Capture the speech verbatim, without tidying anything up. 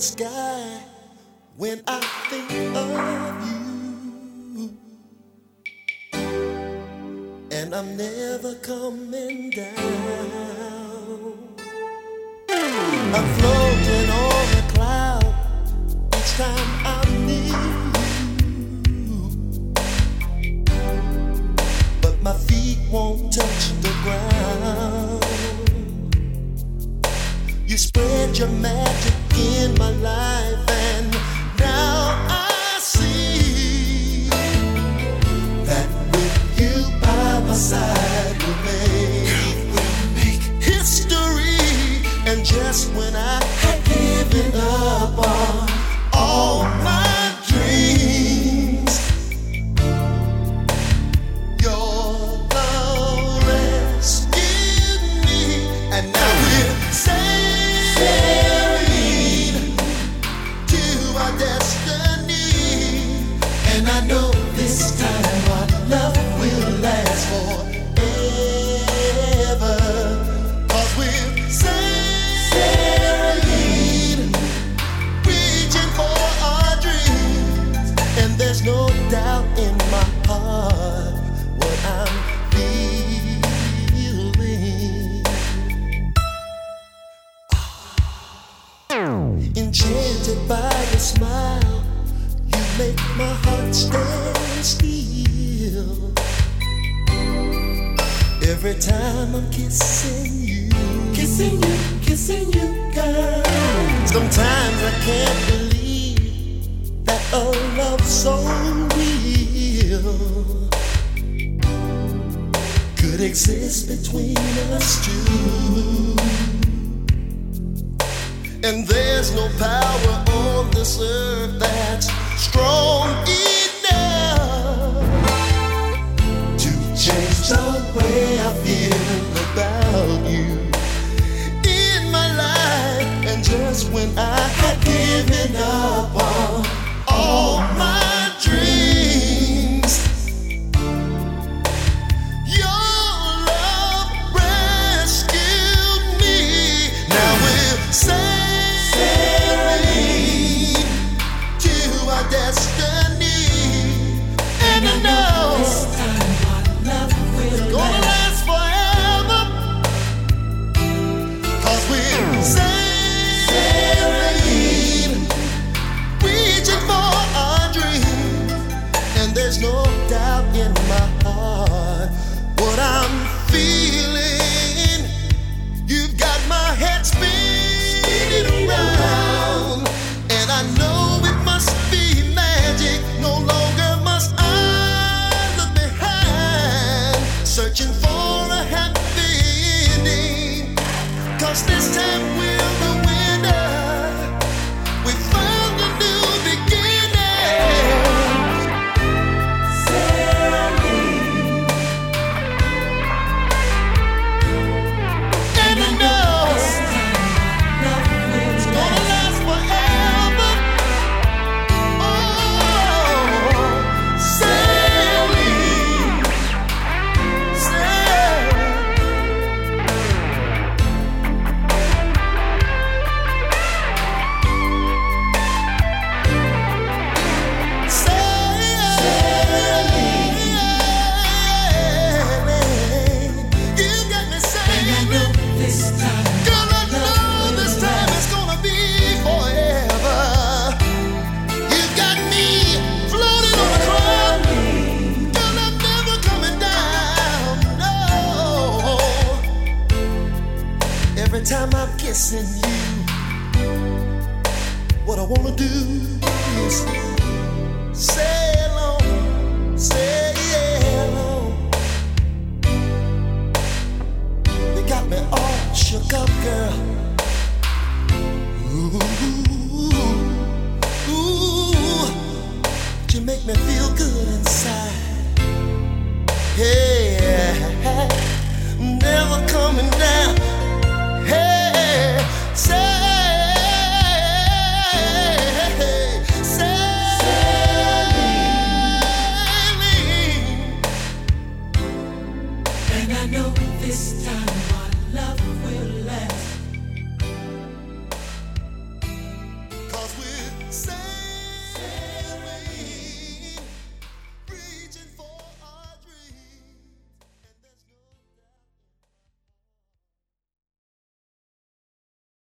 the sky when I think of you. And I'm never coming down. I'm floating on a cloud each time I'm near you, but my feet won't touch the ground. You spread your magic in my life, and now I see that with you by my side we'll make, we'll make history. And just when I had given up on all my dreams, your love rescued me, and now we're sailing to our destiny. And I know this time our love will last forever, 'cause we're sailing, reaching for our dreams. And there's no doubt in my heart what I'm feeling. Enchanted by your smile, you make my heart stand still. Every time I'm kissing you, kissing you, kissing you, girl. Sometimes I can't believe that a love so real could exist between us two. And there's no power on this earth that's strong enough to change the way I feel about you in my life. And just when I had given up on all my dreams, your love rescued me. Now we're sailing to our destiny, and I know this time our love will gonna last forever, 'cause we're sailing, reaching for our dreams. And there's no doubt in my heart what I'm feeling. You've got my head spinning around, and I know it must be magic. No longer must I look behind, searching for a happy ending, 'cause this time we're the winner. We found a new beginning. Sailing, and I know it's gonna last forever. Oh, sailing, sailing. Sailing, you got me sailing. This time, girl, I know this time it's gonna be forever. You got me floating on a cloud, girl, I'm never coming down. No, every time I'm kissing you, what I wanna do is say